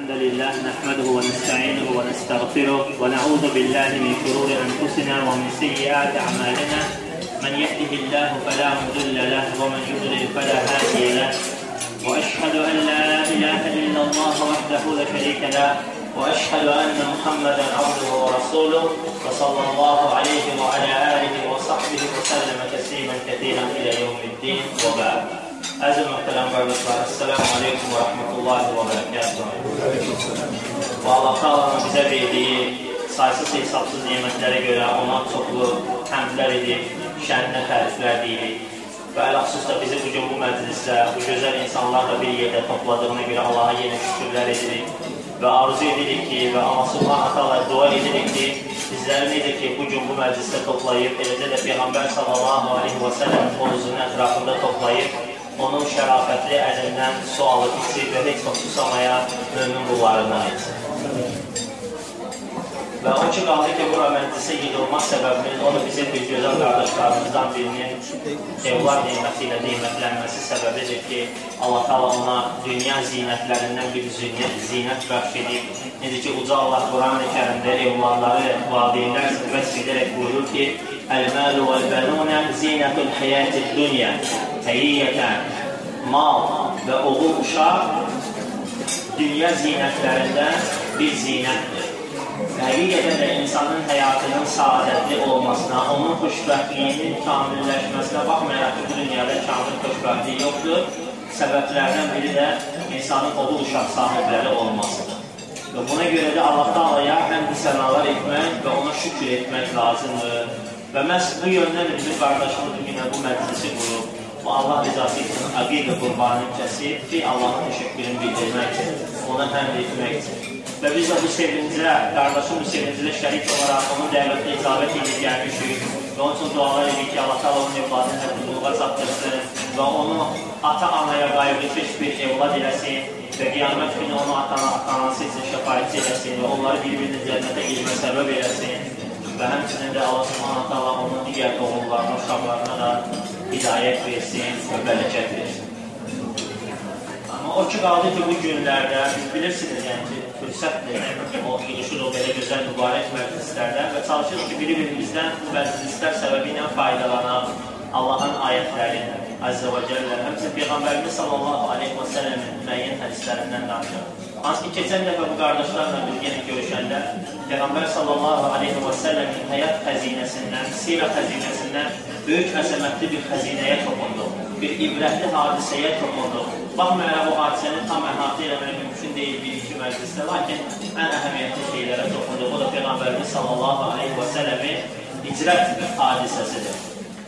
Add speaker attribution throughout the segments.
Speaker 1: الحمد لله نحمده ونستعينه ونستغفره ونعوذ بالله من شرور أنفسنا ومن سيئات أعمالنا من يهده الله فلا مضل له ومن يضلل فلا هادي له وأشهد أن لا إله إلا الله وحده لا شريك له وأشهد أن محمدا عبده ورسوله وصلى الله عليه وعلى آله وصحبه وسلم تسليما كثيرا إلى يوم الدين وبعد. Əziz mühtərəm qardaşlar, Esselamu Aleyküm və Rəhmətullahi və Bərəkətuhu. Və Allah Teala'nın bizə verdiyi saysız hesabsız nemətlərə görə ona çoxlu həmdlər edib, şəninə təriflər deyirik. Və ələxüsus da bizi bugün bu məclisdə, bu gözəl insanlarla bir yerdə topladığına görə Allaha yenə şükürlər edirik. Və arzu edirik ki, və Allah Subhanahu Teala dua edirik ki, bizləri necə ki, bugün bu məclisdə toplayıb, eləcə də Peyğəmbər sallallahu aleyhi və səlləmin hovuzunun ətrafında toplayıb, onun şərafətli əlindən sualı içib və heç vaxt susamaya mömin qullarından etsin. Və o ki, qaldı ki, bura məclisə yığılmaq səbəbinin, onu bizim bir gözəl qardaşlarımızdan birinin evlar neyməti ilə qiymətlənməsi səbəbidir ki, Allah Teala ona dünya zinətlərindən bir zinət bəxş edib. Necə ki, uca Allah Quran-ı Kərimdə evlarları valideynlər vəsf edərək buyurur ki, Əl-məlu vəl-bənunə zinətul həyəti dünya. Həqiqətən, mal və oğul uşaq dünya zinətlərindən bir zinətdir. Həqiqətən də insanın həyatının saadətli olmasına, onun xoşbəxtliyinin kamilləşməsinə baxmayaraq ki, bu dünyada kamil xoşbəxtliyi yoxdur. Səbəblərdən biri də insanın oğul uşaq sahibləri olmasıdır. Və buna görə də Allah Teala'ya həmd sənalar etmək və ona şükür etmək lazımdır. Və məhz bu yöndən bir qardaşımız günə bu məclisi qurub, bu Allah rızası üçün əqiqə qurbanını kəsib ki, Allahın təşəkkürünü bildirmək üçün, ona həmd etmək üçün. Və biz də bu sevincə, qardaşın bu sevincə şərik olaraq onun dəvətlə icabət edib gəlmişik və onun üçün dualar edik ki, Allah Teala onun evladını həbdülluğa çatdırsın və onu ata-anaya qayıqlı bir evlad eləsin və qiyamət günü onu ata-anası üçün şəfayətçi eləsin və onları bir-birinin cənnətə girmə səbəb eləsin və həmçinin də Allah Subhanahu Teala onun digər oğullarına, uşaqlarına da hidayət versin və bələkət versin. Amma o ki, qaldı ki, bu günlərdə, biz bilirsiniz, yəni ki, fürsətdir, o yığışır o belə gözəl mübarək məclislərdən və çalışırıq ki, biri-birimizdən bu məclislər səbəbi ilə faydalanaq Allahın ayətləri, Əzzə və Cəllə, həmçinin Peyğəmbərimiz sallallahu aleyhi və səlləmin müəyyən hədislərindən danışır. Hansı ki, keçən dəfə bu qardaşlarla biz yenə görüşəndə Peyğəmbər sallallahu aleyhi və səlləmin həyat xəzinəsindən, sirə xəzinəsindən böyük əzəmətli bir xəzinəyə toxunduq, bir ibrətli hadisəyə toxunduq. Baxmayaraq o hadisəni tam əhatə eləmək mümkün deyil bir-iki məclisdə, lakin ən əhəmiyyətli şeylərə toxunduq. O da Peyğəmbərimiz sallallahu aleyhi və səlləmin icrət hadisəsidir.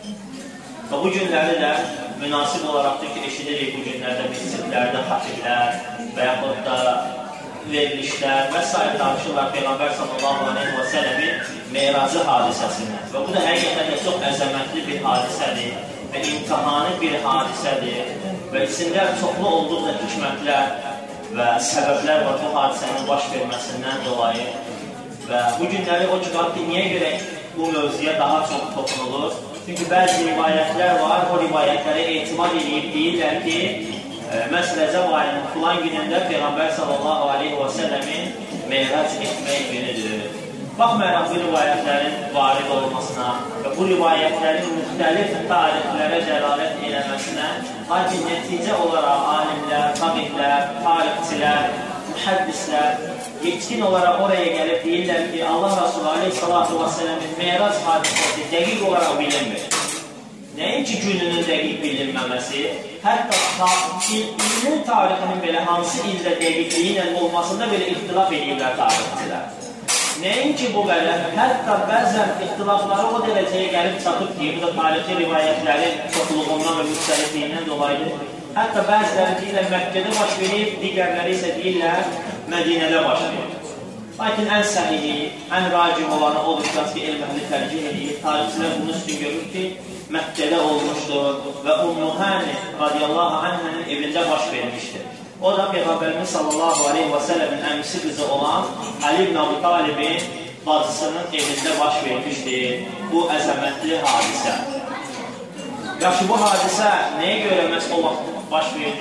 Speaker 1: Və bu günləri də münasib olaraqdır ki, eşidirik bu günlərdə məscidlərdə xatiblər və yaxud da verilişlər və s. danışırlar Peyğəmbər sallallahu aleyhi və səlləmin meyracı hadisəsindən. Və bu da həqiqətən də çox əzəmətli bir hadisədir və imtihanı bir hadisədir və içində çoxlu olduqca hikmətlər və səbəblər var bu hadisənin baş verməsindən dolayı. Və bu günləri o ki, niyə görə bu mövzuya daha çox toxunulur? Çünki bəzi rivayətlər var, o rivayətlərə etimad edib deyirlər ki, məsələzə ayının filan günündə Peyğəmbər sallallahu aleyhi və səlləmin meyrac etmək günüdür. Baxmayaraq bu rivayətlərin varid olmasına və bu rivayətlərin müxtəlif tarixlərə dəlalət eləməsinə, lakin nəticə olaraq alimlər, tabiblər, tarixçilər, mühəddislər yetkin olaraq oraya gəlib deyirlər ki, Allah Rasulü aleyhissalatu və sələmin meyrac hadisəsi dəqiq olaraq bilinmir. Nəinki gününün dəqiq bilinməməsi, hətta ilmin tarixinin belə hansı ildə dəqiqliyi ilə olmasında belə ixtilaf ediblər tarixçilər. Nəinki bu qədər, hətta bəzən ixtilafları o dərəcəyə gəlib çatıb ki, bu da tarixi rivayətlərin çoxluğundan və müxtəlifliyindən dolayıdır. Hətta bəziləri deyirlər Məkkədə baş verib, digərləri isə deyirlər Mədinədə baş verib. Lakin ən səhihi, ən racim olanı olur ki, elməhli tərcih edib, tarixçilər bunu üstün görür ki, Məkkədə olmuşdur və Ummu Hani radiyallahu anhənin evində baş vermişdir. O da Peyğəmbərimiz sallallahu aleyhi və səlləmin əmisi qızı olan Ali ibn Abi Talibin bacısının evində baş vermişdir bu əzəmətli hadisə. Yaxşı, bu hadisə nəyə görə məhz o vaxt baş verdi?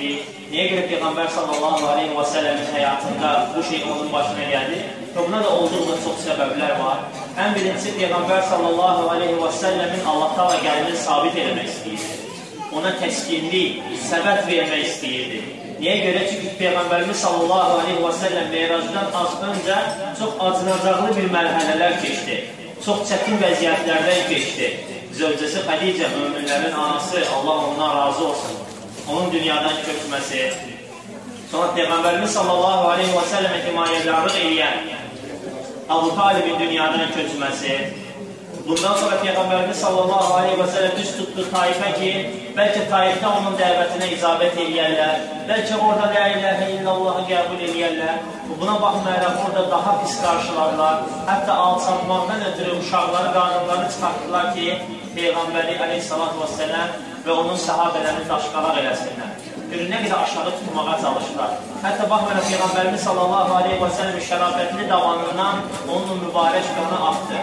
Speaker 1: Niyə görə Peyğəmbər sallallahu aleyhi və səlləmin həyatında bu şey onun başına gəldi? Və buna da olduqca çox səbəblər var. Ən birincisi, Peyğəmbər sallallahu aleyhi və səlləmin Allah Taala qəlbini sabit eləmək istəyirdi. Ona təskinlik, səbət vermək istəyirdi. Niyə görə? Çünki Peyğəmbərimiz sallallahu aleyhi və səlləm Meyracdan az öncə çox acınacaqlı bir mərhələlər keçdi. Çox çətin vəziyyətlərdən keçdi. Zövcəsi Xədicə, möminlərin anası, Allah ondan razı olsun. Onun dünyadan köçməsi, sonra Peyğəmbərimiz sallallahu aleyhi və səlləmə himayədarlıq edən Əbu Talibin dünyadan köçməsi, bundan sonra Peyğəmbərimiz sallallahu aleyhi və səlləm üst tutdu Taifə ki, bəlkə Taifdə onun dəvətinə icabət eləyərlər, bəlkə orada la iləhə illallahı qəbul eləyərlər. Buna baxmayaraq orada daha pis qarşılarlar, hətta alçaltmaqdan ötürü uşaqları, qadınları çıxartdılar ki, Peyğəmbəri aleyhissalatu vesselam və onun səhabələrini daşqalaq eləsinlər. Görün, nə qədər aşağı tutmağa çalışdılar. Hətta baxmayaraq Peyğəmbərimiz sallallahu aleyhi və səlləm şərafətli davanından onun mübarək qanı axdı.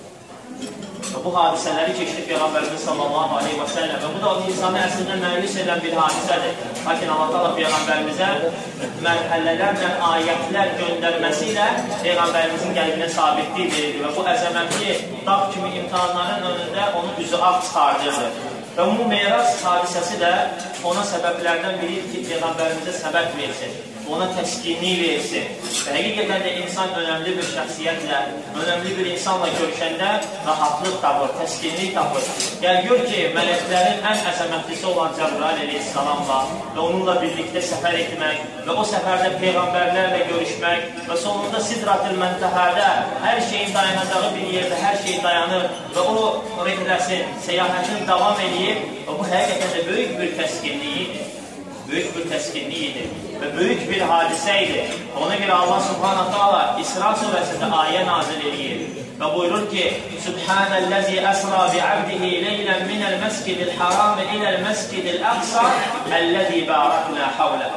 Speaker 1: Bu hadisələri keçdi Peyğəmbərimiz sallallahu aleyhi və səlləm və bu da insanı əslində məyus edən bir hadisədir. Lakin Allah Taala Peyğəmbərimizə mərhələlərlə, ayətlər göndərməsi ilə Peyğəmbərimizin qəlbinə sabitlik verildi və bu əzəmətli dağ kimi imtihanların önündə onu üzü ağ çıxardırdı. Və bu Meyrac hadisəsi də ona səbəblərdən biri ki, Peyğəmbərimizə səbəb versin, ona təskinlik versin. Və həqiqətən də insan önəmli bir şəxsiyyətlə, önəmli bir insanla görüşəndə rahatlıq tapır, təskinlik tapır. Gəl gör ki, mələklərin ən əzəmətlisi olan Cəbrail əleyhissalamla və onunla birlikdə səfər etmək və o səfərdə Peyğəmbərlərlə görüşmək və sonunda Sidrat-ül Məntəhədə hər şeyin dayanacağı bir yerdə hər şey dayanır və o rehləsin, səyahətin davam edir və bu həqiqətən də böyük bir təskinliyidir. Böyük bir təskinliyidir və böyük bir hadisə idi. Ona görə Allah subhanahu ta'ala İsra surəsində ayə nazil edir və buyurur ki, Subhanəl-ləzi əsra bi'abdihi leylən minəl məscidil haram iləl məscidil əqsa əlləzi bəraknə havləh.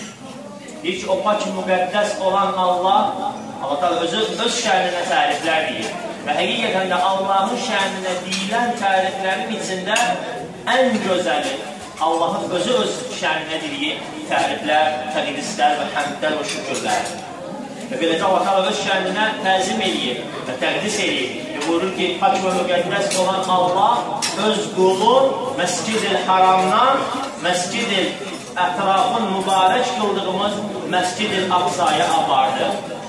Speaker 1: Deyir ki, o pak müqəddəs olan Allah Ta'ala öz şəninə təriflər deyir və həqiqətən də Allahın şəninə deyilən təriflərin içində ən gözəli Allahın özü öz şəninə dediyi təriflər, təqdislər və həmdlər və şükürlər. Və beləcə Allah Ta'ala öz şəninə təzim edir və təqdis edir. Və buyurur ki, pak və müqəddəs olan Allah öz qulu Məscid-i Haramdan Məscid-i ətrafın mübarək qıldığımız Məscid-i Aqsaya apardı.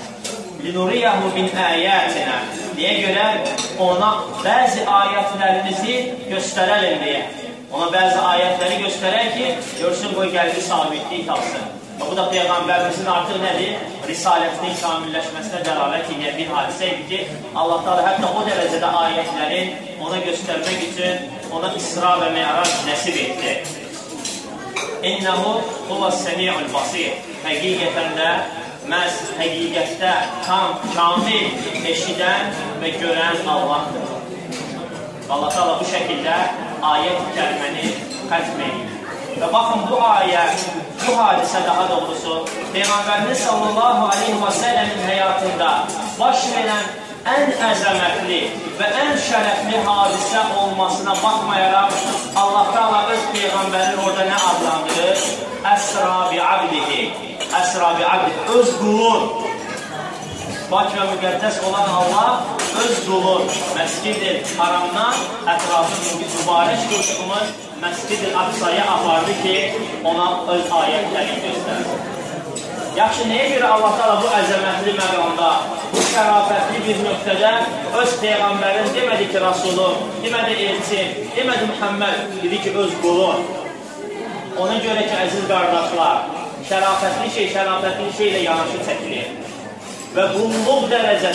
Speaker 1: Linuriyahu min əyətinə. Niyə görə? Ona bəzi ayətlərimizi göstərəlim deyə. Ona bəzi ayətləri göstərək ki, görsün qoy qəlbi sabitlik tapsın. Və bu da Peyğəmbərimizin artıq nədir? Risalətinin kamilləşməsinə dəlalət edən bir hadisə idi ki, Allah Ta'ala hətta o dərəcədə ayətlərin ona göstərmək üçün ona İsra və Me'rac nəsib etdi. İnnəhu huvəs-səmi'ul basir. Həqiqətən də məhz həqiqətdə tam, kamil eşidən və görən Allahdır. Allah Ta'ala bu şəkildə ayət-i kəriməni xətm edir. Və baxın, bu ayə, bu hadisə daha doğrusu Peyğəmbərimiz sallallahu aleyhi və səlləmin həyatında baş verən ən əzəmətli və ən şərəfli hadisə olmasına baxmayaraq Allah Ta'ala öz Peyğəmbərini orada nə adlandırır? Əsra bi'abdihi. Əsra bi'abdihi. Öz qulun. Pak və müqəddəs olan Allah öz qulu Məscid-i Haramdan ətrafı mübarək qıldığımız Məscid-i Aqsaya apardı ki, ona öz ayətləri göstərsin. Yaxşı, nəyə görə Allah Ta'ala bu əzəmətli məqamda, bu şərafətli bir nöqtədə öz Peyğəmbərin demədi ki, Rasulun, demədi elçin, demədi Muhammed, dedi ki, öz qulu. Ona görə ki, əziz qardaşlar, şərafətli şey ilə yanaşı çəkilir. Və qulluq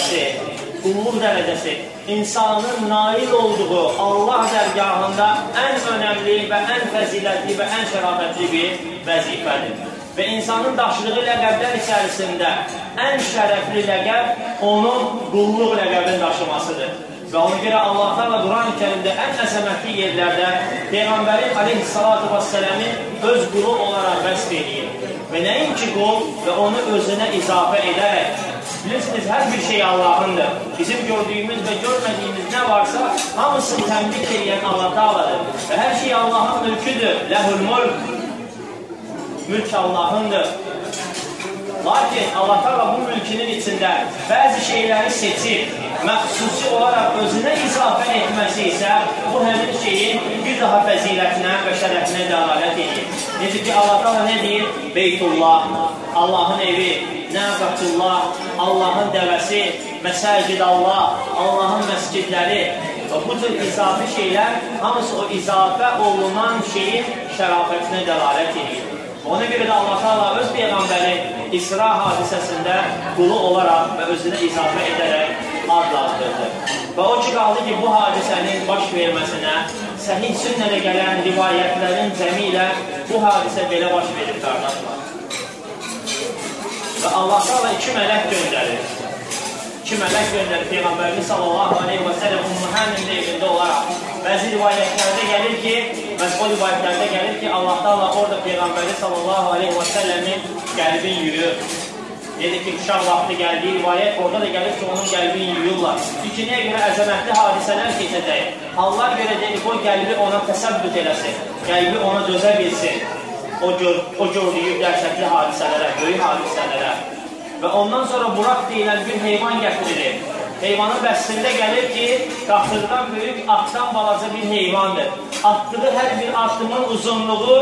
Speaker 1: dərəcəsi insanın nail olduğu Allah dərgahında ən önəmli və ən fəzilətli və ən şərafətli bir vəzifədir. Və insanın daşıdığı ləqəblər içərisində ən şərəfli ləqəb onun qulluq ləqəbini daşımasıdır. Və ona görə Allah Ta'ala Quran-ı Kərimdə ən əzəmətli yerlərdə Peyğəmbərin aleyhissalatu vəssələmin öz qulu olaraq vəsf edir. Və nəinki qul və onu özünə izafə edərək. Bilirsiniz, hər bir şey Allah'ındır. Bizim gördüyümüz və görmədiyimiz nə varsa hamısını təmlik edən Allah Ta'aladır. Və hər şey Allah'ın mülküdür. Ləhul mulk. mülk Allahındır. Lakin Allah Teala bu mülkünün içində bəzi şeyləri seçib, məxsusi olaraq özünə izafə etməsi isə bu həmin şeyin bir daha fəzilətinə və şərəfinə dəlalət edir. Necə ki, Allah Teala nə deyir? Beytullah, Allahın evi, Nəqatullah, Allahın dəvəsi, Məsəcid Allah, Allahın məscidləri və bu cür izafi şeylər hamısı o izafə olunan şeyin şərafətinə dəlalət edir. Ona görə də Allah Teala öz Peyğəmbəri İsra hadisəsində qulu olaraq və özünə izafə edərək adlandırdı. Və o ki, qaldı ki, bu hadisənin baş verməsinə səhih sünnədə gələn rivayətlərin cəmi ilə bu hadisə belə baş verir, qardaşlar. Və Allah Teala iki mələk göndərir. İki mələk göndərir Peyğəmbərimiz sallallahu aleyhi və səlləm Ümmühənin evində olaraq. Bəzi rivayətlərdə gəlir ki, Allah Teala orada Peyğəmbəri sallallahu aleyhi və səlləmin qəlbin yuyur. Dedi ki, uşaq vaxtı gəldiyi rivayət, orada da gəlir ki, onun qəlbin yuyurlar. Çünki nəyə görə əzəmətli hadisələr keçəcək? Allah görəcək, o qəlbi ona təsəbbüt eləsin, qəlbi ona dözə bilsin. O gördüyü dəhşətli hadisələrə, böyük hadisələrə. Və ondan sonra Buraq deyilən bir heyvan gətirilir. Heyvanın bəslində gəlir ki, qatırdan böyük, atdan balaca bir heyvandır. Atdığı hər bir addımın uzunluğu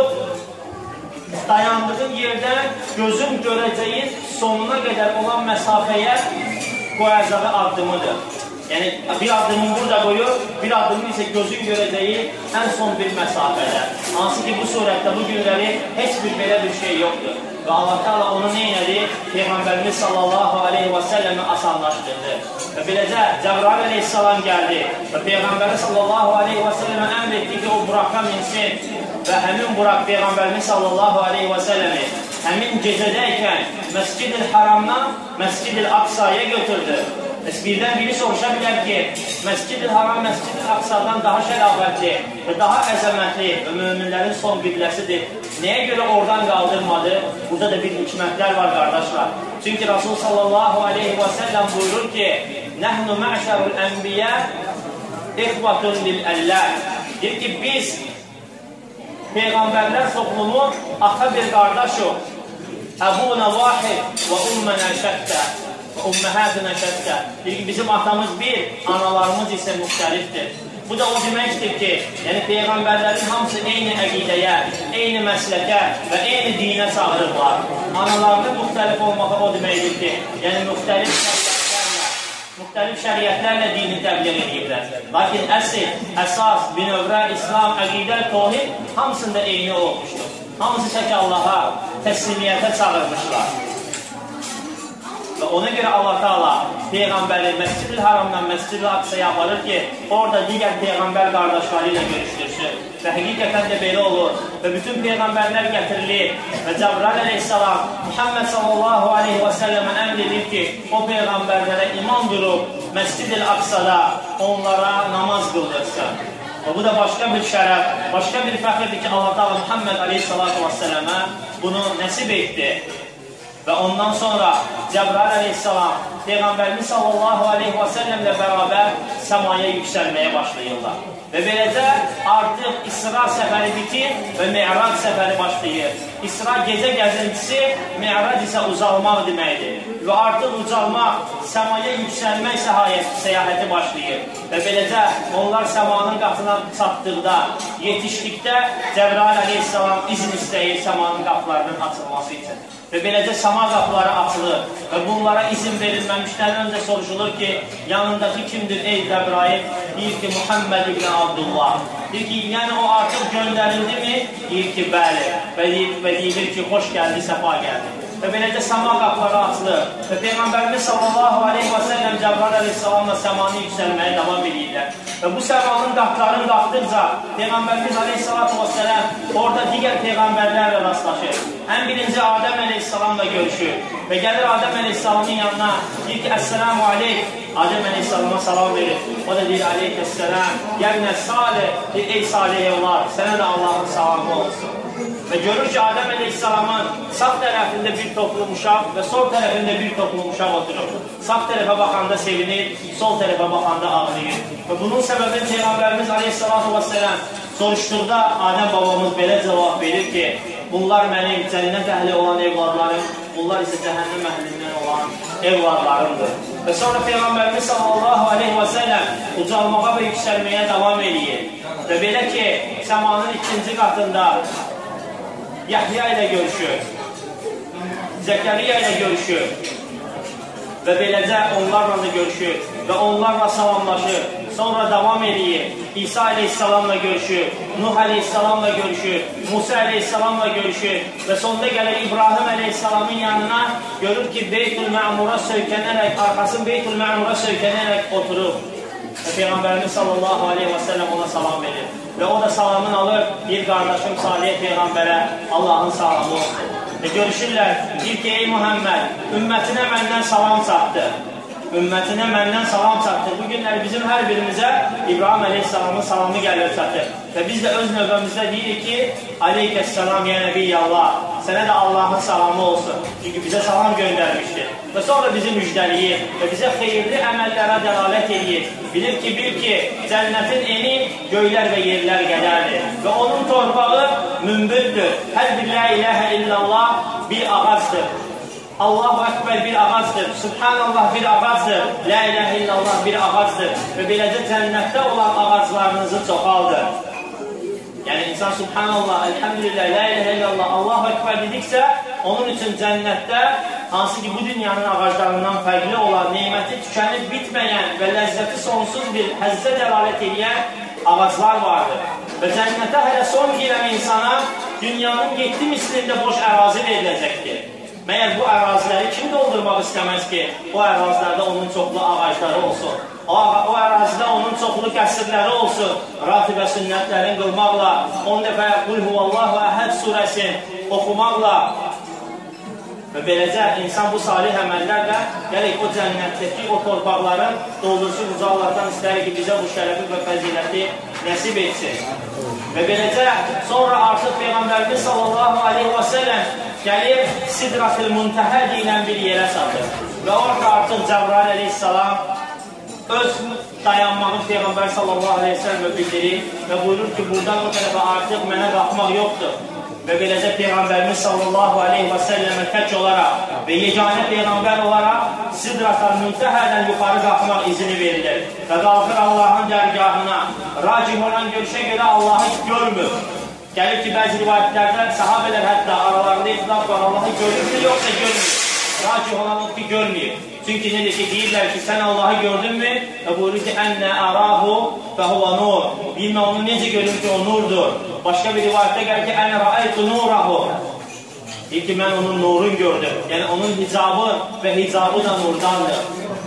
Speaker 1: dayandığın yerdən gözün görəcəyi sonuna qədər olan məsafəyə qoyacağı addımıdır. Yəni, bir addımın burada qoyur, bir addımın isə gözün görəcəyi ən son bir məsafədə. Hansı ki, bu surətdə bu günləri heç bir belə bir şey yoxdur. Və Allah Teala onu neynədi? Peyğəmbərimiz sallallahu aleyhi və səlləmi asanlaşdırdı. Və beləcə Cəbrail aleyhissalam gəldi və Peyğəmbəri sallallahu aleyhi və səlləmə əmr etdi ki, o Buraqa minsin. Və həmin Buraq Peyğəmbərimiz sallallahu aleyhi və səlləmi həmin gecədəykən Məscid-i Haramdan Məscid-i Aqsaya götürdü. Birdən biri soruşa bilər ki, Məscid-i Haram Məscid-i Aqsadan daha şərafətli və daha əzəmətli və möminlərin son qibləsidir. Nəyə görə oradan qaldırmadı? Burada da bir hikmətlər var, qardaşlar. Çünki Rasul sallallahu aleyhi və səlləm buyurur ki, Nəhnu mə'şərul ənbiyyə ixvatun lil-əllər. Deyir ki, biz Peyğəmbərlər toplumu ata bir qardaşıq. Əbuna vahid və ümmənə şəttə. Ümməhədinə şəttə. Deyir ki, bizim atamız bir, analarımız isə müxtəlifdir. Bu da o deməkdir ki, yəni Peyğəmbərlərin hamısı eyni əqidəyə, eyni məsləkə və eyni dinə çağırırlar. Analarının müxtəlif olmağı o deməkdir ki, yəni müxtəlif şəriətlərlə dini təbliğ edirlər. Lakin əsas, binövrə, İslam, əqidə, tohid hamısında eyni olmuşdur. Hamısı tək Allaha, təslimiyyətə çağırmışlar. Və ona görə Allah Teala Peyğəmbəri Məscid-i Haramdan Məscid-i Aqsaya aparır ki, orada digər Peyğəmbər qardaşları ilə görüşdürsün. Və həqiqətən də belə olur. Və bütün Peyğəmbərlər gətirilir. Və Cəbrail aleyhissalam Muhammed sallallahu aleyhi və səlləmə əmr edir ki, o Peyğəmbərlərə iman durub Məscid-i Aqsada onlara namaz qıldırsın. Və bu da başqa bir şərəf, başqa bir fəxirdir ki, Allah Teala Muhammed aleyhissalatu və səlləmə bunu nəsib etdi. Və ondan sonra Cəbrail aleyhissalam Peyğəmbərimiz sallallahu aleyhi və səlləmlə bərabər səmaya yüksəlməyə başlayırlar. Və beləcə artıq İsra səfəri bitir və Mi'rac səfəri başlayır. İsra gecə gəzintisi, Mi'rac isə uzalmaq deməkdir. Və artıq ucalmaq, səmaya yüksəlmək səyahəti başlayır. Və beləcə onlar səmanın qatına çatdıqda, yetişdikdə Cəbrail aleyhissalam izin istəyir səmanın qapılarının açılması üçün. Və beləcə səma qapıları açılır və bunlara izin verilməmişdən öncə soruşulur ki, yanındakı kimdir ey Cəbrail? Deyir ki, Muhammed ibn Abdullah. Deyir ki, yəni o artıq göndərildi mi? Deyir ki, bəli. Və deyilir ki, xoş gəldi, səfa gəldi. Və beləcə səma qapıları açılır. Və Peyğəmbərimiz sallallahu aleyhi və səlləm Cəbrail aleyhissalamla səmanı yüksəlməyə davam edirlər. Və bu səmanın qapılarını qalxdıqca Peyğəmbərimiz aleyhissalatu və səlləm orada digər Peyğəmbərlərlə rastlaşır. Ən birinci Adəm əleyhissalamla görüşür. Və gəlir Adəm əleyhissalamın yanına, deyir ki, Əssəlamu aleyk. Adəm əleyhissalama salam verir. O da deyir, aleykəssələm. Yəni, salih, ey salih evlar, sənə də Allahın salamı olsun. Və görür ki, Adəm əleyhissalamın sağ tərəfində bir toplum uşaq və sol tərəfində bir toplum uşaq oturur. Sağ tərəfə baxanda sevinir, sol tərəfə baxanda ağlayır. Və bunun səbəbini Peyğəmbərimiz aleyhissalatu və sələm soruşduqda Adəm babamız belə cavab verir ki, bunlar mənim cənnət əhli olan evladlarım, bunlar isə cəhənnəm əhlindən olan evladlarımdır. Və sonra Peyğəmbərimiz sallallahu aleyhi və səlləm ucalmağa və yüksəlməyə davam edir. Və belə ki, səmanın ikinci qatında Yahya ilə görüşür, Zəkəriya ilə görüşür və beləcə onlarla da görüşür və onlarla salamlaşır. Sonra davam edir, İsa aleyhissalamla görüşür, Nuh aleyhissalamla görüşür, Musa aleyhissalamla görüşür və sonunda gəlir İbrahim aleyhissalamın yanına, görür ki, Beytül Mə'mura söykənərək, arxasını Beytül Mə'mura söykənərək oturub. Və Peyğəmbərimiz sallallahu aleyhi və səlləm ona salam verir. Və o da salamını alır, bir qardaşım Salih Peyğəmbərə Allahın salamı olsun. Və görüşürlər, deyir ki, ey Muhammed, ümmətinə məndən salam çatdı. Ümmətinə məndən salam çatdı. Bu günlər bizim hər birimizə İbrahim aleyhissalamın salamı gəlir çatır. Və biz də öz növbəmizdə deyirik ki, Aleykəssalam, ya Nəbiyyallah, sənə də Allahın salamı olsun. Çünki bizə salam göndərmişdir. Və sonra bizi müjdəliyir və bizə xeyirli əməllərə dəlalət edir. Bilir ki, cənnətin eni göylər və yerlər qədərdir. Və onun torpağı mümbüddür. Hər bir la iləhə illallah bir ağacdır. Allahu Ekber bir ağacdır. Subhanallah bir ağacdır. La iləhə illallah bir ağacdır. Və beləcə cənnətdə olan ağaclarınızı çoxaldır. Yəni insan Subhanallah, Elhamdülillah, La iləhə illallah, Allahu Ekber dediksə, onun üçün cənnətdə hansı ki bu dünyanın ağaclarından fərqli olan, neyməti tükənib bitməyən və ləzzəti sonsuz bir həzzə dəlalət edən ağaclar vardır. Və cənnətə hələ son girən insana dünyanın 7 mislində boş ərazi veriləcəkdir. Məyər bu əraziləri kim doldurmaq istəməz ki, o ərazilərdə onun çoxlu ağacları olsun. O ərazidə onun çoxlu qəsrləri olsun. Ratibə sünnətlərin qılmaqla, 10 dəfə Qul Huvallahu Əhəd surəsini oxumaqla və beləcə insan bu salih əməllərlə gələk o cənnətdəki o torpaqların doldursun. Uca Allahdan istəyir ki, bizə bu şərəfi və fəziləti nəsib etsin. Və beləcə sonra artıq Peyğəmbərimiz sallallahu aleyhi və səlləm gəlir Sidrat-ül Muntəhə deyilən bir yerə çatır. Və orada artıq Cəbrail aleyhissalam öz dayanmağı Peyğəmbər sallallahu aleyhi və səlləmə bildirir və buyurur ki, buradan o tərəfə artıq mənə qalxmaq yoxdur. Və beləcə Peyğəmbərimiz sallallahu aleyhi və səlləmə tək olaraq və yeganə Peyğəmbər olaraq Sidrat-ül Muntəhədən yuxarı qalxmaq izini verilir. Və qalxır Allahın dərgahına. Racih olan görüşə görə Allahı görmür. Gəlir ki, bəzi rivayətlərdə sahabələr hətta aralarında itilaf var, Allahı görürmü, yoxsa görmür. Racih olan o ki, görməyib. Çünki necə ki, deyirlər ki, sən Allahı gördünmü? Və buyurur ki, ənnə ərahu və huva nur. Bilmə onu necə görür ki, o nurdur. Başqa bir rivayətdə gəlir ki, ənə rəaytu nurahu. Deyir ki, mən onun nurun gördüm. Yəni, onun hicabı və hicabı da nurdandır.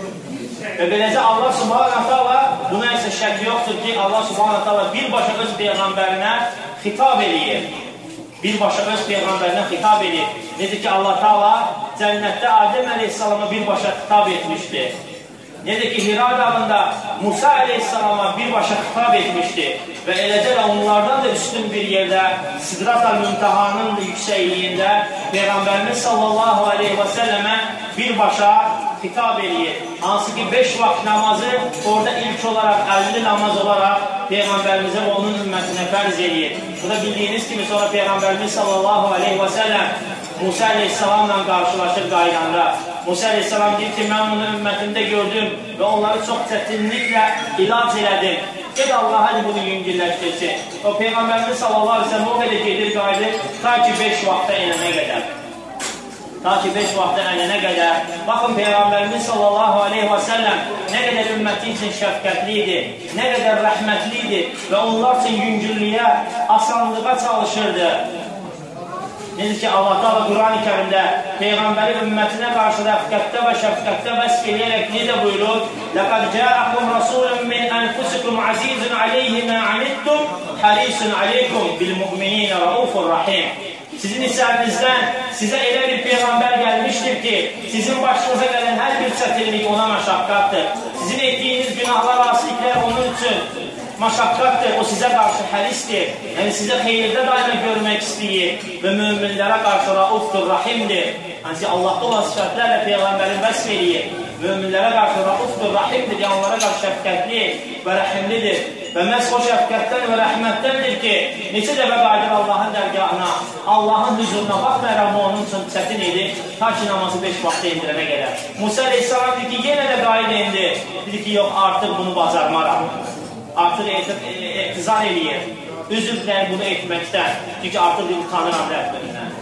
Speaker 1: Və beləcə Allah subhanahu ta'ala, buna isə şək yoxdur ki, Allah subhanahu ta'ala birbaşa öz Peyğəmbərinə xitab edir. Birbaşa öz Peyğəmbərinə xitab edir. Necə ki, Allah ta'ala cənnətdə Adəm əleyhissalama birbaşa xitab etmişdir. Necə ki, Hira dağında Musa əleyhissalama birbaşa xitab etmişdir. Və eləcə də onlardan da üstün bir yerdə Sidrat-ül Müntahanın yüksəkliyində Peyğəmbərimiz sallallahu aleyhi və səlləmə birbaşa xitab edir. Hansı ki 5 vaxt namazı orada ilk olaraq 50 namaz olaraq Peyğəmbərimizə və onun ümmətinə fərz edir. Bu da bildiyiniz kimi sonra Peyğəmbərimiz sallallahu aleyhi və səlləm Musa aleyhissalamla qarşılaşır qaydanda. Musa aleyhissalam deyir ki, mən onu ümmətimdə gördüm və onları çox çətinliklə ilac elədim. Ged Allah hadi bunu yüngülləşdirsin. O Peyğəmbərimiz sallallahu aleyhi və səlləm o qədər gedir qaydır ta ki 5 vaxta enənə qədər. Ta ki 5 vaxtdan ənənə qədər. Baxın, Peyğəmbərimiz sallallahu aleyhi və səlləm nə qədər ümməti üçün şəfqətli idi, nə qədər rəhmətli idi və onlar üçün yüngüllüyə, asanlığa çalışırdı. Necə ki, Allah-u Quran-ı Kərimdə Peyğəmbəri ümmətinə qarşı rəfqətdə və şəfqətdə vəsf eləyərək necə buyurur? لَقَدْ جَاءَكُمْ رَسُولٌ مِّنْ أَنْفُسِكُمْ عَزِيزٌ عَلَيْهِ مَا عَنِتُّمْ حَرِيصٌ عَلَيْكُمْ بِالْمُؤْمِنِينَ رَؤُوفٌ رَحِيمٌ. Sizin içərinizdən sizə elə bir Peyğəmbər gəlmişdir ki, sizin başınıza gələn hər bir çətinlik ona məşaqqatdır. Sizin etdiyiniz günahlar, asiliklər onun üçün məşaqqatdır, o sizə qarşı hərisdir. Yəni sizə xeyirdə daima görmək istəyir və möminlərə qarşı raufdur, rahimdir. Yəni Allahda olan sifətlərlə Peyğəmbərin vəsf eləyir. Möminlərə qarşı raufdur, rahimdir, yəni onlara qarşı şəfqətli və rəhimlidir. Və məhz o şəfqətdən və rəhmətdəndir ki, neçə dəfə qayıdır Allahın dərgahına, Allahın hüzuruna baxmayaraq onun üçün çətin idi, ta ki namazı 5 vaxtda indirənə qədər. Musa Aleyhisselam dedi ki, yenə də qayıd indi. Dedi ki, yox, artıq bunu bacarmaram. Artıq etizar eləyir. Üzr diləyir bunu etməkdən. Çünki artıq utanıram Rəbbimdən.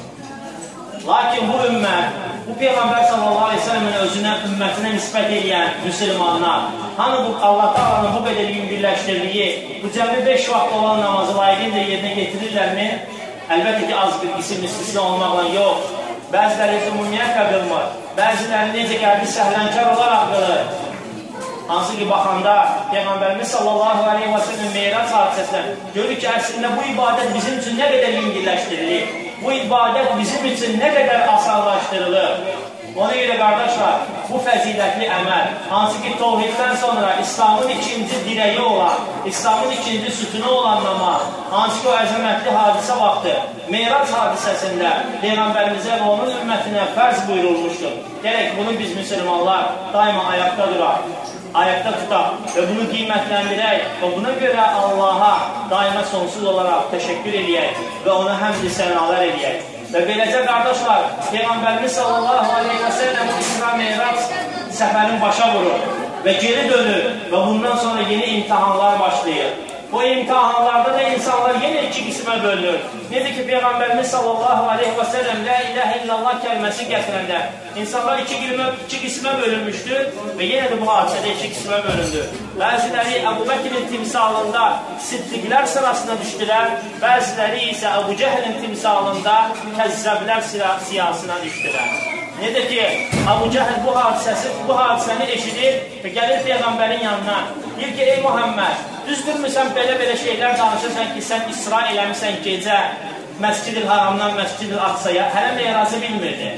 Speaker 1: Lakin bu ümmət, bu Peyğəmbər sallallahu aleyhi ve sellemin özünə, ümmətinə nisbət edən müsəlmanlar, hani bu Allah Taala'nın bu qədər birləşdirdiyi, bu cəmi 5 vaxt olan namazı layiqincə yerinə getirirlərmi? Əlbəttə ki, az bir isim istisna olmaqla yox. Bəziləri ümumiyyət qılmır, bəziləri necə gəldi səhlənkar olaraq qılır. Hansı ki, baxanda Peyğəmbərimiz sallallahu aleyhi ve sellem Meyrac hadisəsindən görür ki, əslində bu ibadət bizim üçün nə qədər yüngülləşdirilir, bu ibadət bizim üçün nə qədər asanlaşdırılır. Ona görə qardaşlar, bu fəzilətli əməl, hansı ki, Tevhiddən sonra İslamın ikinci dirəyi olan, İslamın ikinci sütunu olan namaz, hansı ki, o əzəmətli hadisə vaxtı, Meyrac hadisəsində Peyğəmbərimizə və onun ümmətinə fərz buyurulmuşdur. Gərək bunu biz müsəlmanlar daima ayaqda duraq, ayaqda tutaq və bunu qiymətləndirək və buna görə Allaha daima sonsuz olaraq təşəkkür edək və ona həmd-i sənalar edək. Və beləcə qardaşlar, Peyğəmbərimiz sallallahu aleyhi ve sellem İsra Meyrac səfərin başa vurur və geri dönür və bundan sonra yeni imtihanlar başlayır. Bu imtihanlarda da insanlar yenə iki qismə bölünür. Necə ki, Peyğəmbərimiz sallallahu aleyhi ve sellem La ilahe illallah kəlməsi gətirəndə insanlar iki qismə bölünmüşdür və yenə də bu hadisədə iki qismə bölündü. Bəziləri Əbu Bəkirin timsalında siddiqlər sırasına düşdülər, bəziləri isə Əbu Cəhlin timsalında kəzzəblər siyasına düşdülər. Necə ki, Əbu Cəhl bu hadisəni eşidir və gəlir Peyğəmbərin yanına. Deyir ki, ey Muhammed, düzdürmüsən belə şeylər danışırsan ki, sən İsra eləmişsən gecə Məscid-i Haramdan Məscid-i Aqsaya. Hələ Meyracı bilmirdi.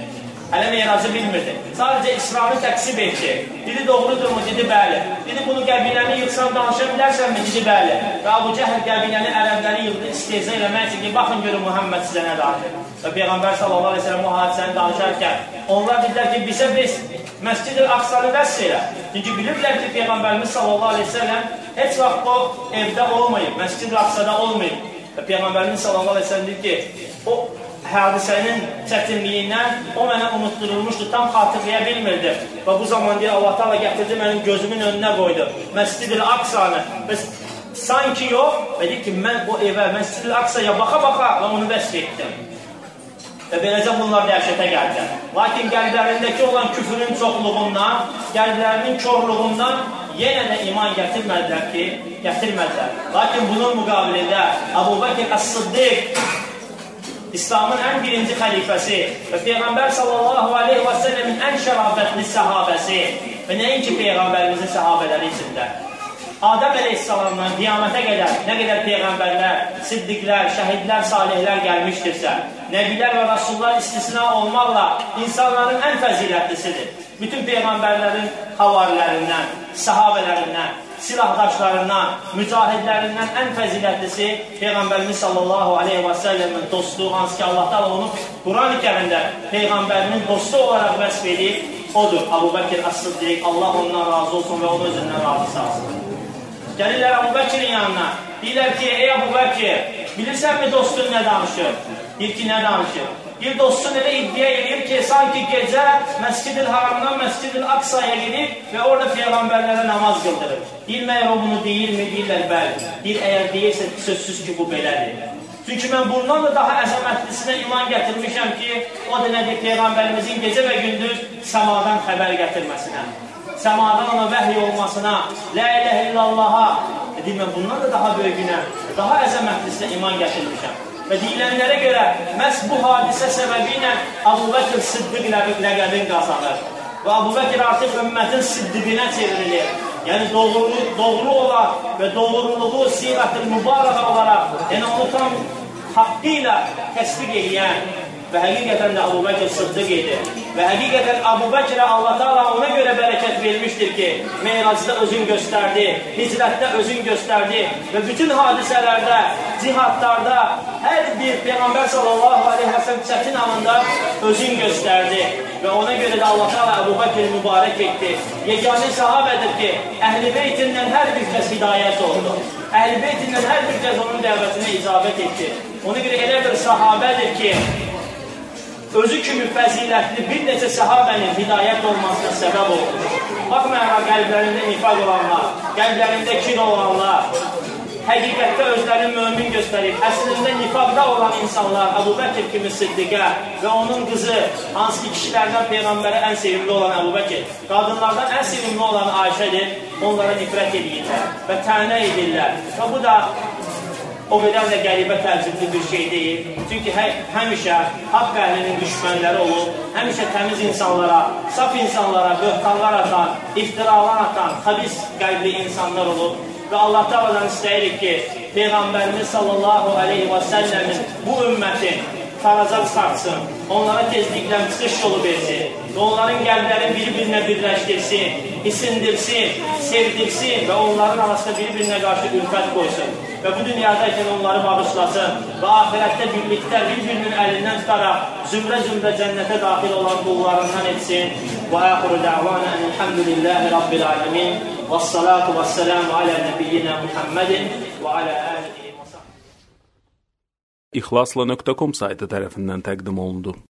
Speaker 1: Sadəcə İsra'nı təqsib etdi. Dedi, doğrudurmu? Dedi, bəli. Dedi, bunu qəbiləni yıxsan danışa bilərsənmi? Dedi, bəli. Və Əbu Cəhl qəbiləni, ərəbləri yıxdı, istehza eləmək üçün ki, baxın görün Muhammed sizə nə danışır. Və Peyğəmbər sallallahu aleyhi ve sellem o hadisəni danışarkən, onlar dedilər ki, bizə biz Məscid-i Aqsanı vəsf elə. Çünki bilirlər ki, Peyğəmbərimiz sallallahu aleyhi ve sellem heç vaxt o evdə olmayıb, Məscid-i Aqsada olmayıb. Və Peyğəmbərimiz sallallahu aleyhi ve sellem deyir ki, o hadisənin çətinliyindən o mənə unutturulmuşdu, tam xatırlaya bilmirdi. Və bu zaman deyir, Allah Taala gətirdi, mənim gözümün önünə qoydu. Məscid-i Aqsanı. Sanki yox, və deyir ki, mən o evə, Məscid-i Aqsaya baxa-baxa və onu vəsf etdim. Və beləcə bunlar dəhşətə gəldilər. Lakin qəlblərindəki olan küfrün çoxluğundan, qəlblərinin körluğundan yenə də iman gətirmədilər. Lakin bunun müqabilində Əbu Bəkir Əs-Siddiq, İslamın ən birinci xəlifəsi və Peyğəmbər sallallahu aleyhi ve sellemin ən şərafətli səhabəsi və nəinki Peyğəmbərimizin səhabələri içində. Adəm əleyhissalamdan qiyamətə qədər nə qədər Peyğəmbərlər, siddiqlər, şəhidlər, salihlər gəlmişdirsə, nəbilər və rasullar istisna olmaqla insanların ən fəzilətlisidir. Bütün Peyğəmbərlərin havarilərindən, səhabələrindən, silahdaşlarından, mücahidlərindən ən fəzilətlisi Peyğəmbərimiz sallallahu aleyhi ve sellemin dostu, hansı ki Allah Taala onu Quran-ı Kərimdə Peyğəmbərinin dostu olaraq vəsf edib, odur Əbu Bəkir Əs-Siddiq, Allah ondan razı olsun və onu özündən razı salsın. Gəlirlər Əbu Bəkirin yanına, deyirlər ki, ey Əbu Bəkir, bilirsənmi dostun nə danışır? Deyir ki, nə danışır? Bir dostun elə iddia edir ki, sanki gecə Məscid-i Haramdan Məscid-i Aqsaya gedib və orada Peyğəmbərlərə namaz qıldırır. Deyir, məyər o bunu deyirmi? Deyirlər, bəli. Deyir, əgər deyirsə, sözsüz ki, bu belədir. Çünki mən bundan da daha əzəmətlisinə iman gətirmişəm ki, o da nədir? Peyğəmbərimizin gecə və gündüz səmadan xəbər gətirməsinə, səmadan ona vəhiy olmasına, La ilahe illallah'a, deyir, mən bundan da daha böyüyünə, daha əzəmətlisinə iman gətirmişəm. Və deyilənlərə görə, məhz bu hadisə səbəbi ilə Əbu Bəkir Siddiq ləqəbin qazanır. Və Əbu Bəkir artıq ümmətin siddiqinə çevrilir. Yəni, doğru olan və doğruluğu sirət-i mübarəqə olaraq, yəni onu tam haqqı ilə təsdiq edən və həqiqətən də Əbu Bəkr Sıddıq idi. Və həqiqətən Əbu Bəkrə Allah Teala ona görə bərəkət vermişdir ki, Meyracda özün göstərdi, hicrətdə özün göstərdi və bütün hadisələrdə, cihadlarda, hər bir Peyğəmbər sallallahu aleyhi və səlləm çətin anında özün göstərdi. Və ona görə də Allah Teala Əbu Bəkr mübarək etdi. Yeganə sahabədir ki, Əhl-i Beytindən hər bir kəs hidayət oldu. Əhl-i Beytindən hər bir kəs onun dəvətinə icabət etdi. Ona görə elə bir sahabədir ki, özü kimi fəzilətli bir neçə sahabənin hidayət olmasına səbəb oldu. Baxmayaraq qəlblərində nifaq olanlar, qəlblərində kin olanlar, həqiqətdə özlərini mömin göstərib, əslində nifaqda olan insanlar Əbu Bəkr kimi Siddiqə və onun qızı, hansı ki kişilərdən Peyğəmbərə ən sevimli olan Əbu Bəkr, qadınlardan ən sevimli olan Ayşədir, onlara nifrət edirlər və tənə edirlər. Və bu da o qədər də qəribə təəccüblü bir şey deyil. Çünki həmişə haqq əhlinin düşmənləri olub, həmişə təmiz insanlara, saf insanlara böhtanlar atan, iftiralar atan, xəbis qəlbli insanlar olub. Və Allah Teala'dan istəyirik ki, Peyğəmbərimiz sallallahu aleyhi və səlləmin bu ümmətin faraza çıxartsın, onlara tezliklə çıxış yolu versin və onların qəlblərini bir-birinə birləşdirsin, isindirsin, sevdirsin və onların arasında bir-birinə qarşı ülfət qoysun və bu dünyadayken onları bağışlasın və ahirətdə birlikdə bir-birinin əlindən tutaraq zümrə-zümrə cənnətə daxil olan qullarından etsin. Və əxiru dəvana elhamdülillahi rabbil alemin və salatu və selamu alə nəbiyyina Muhammedin və alə alihi və sahbihi.
Speaker 2: İxlasla.com saytı tərəfindən təqdim olundu.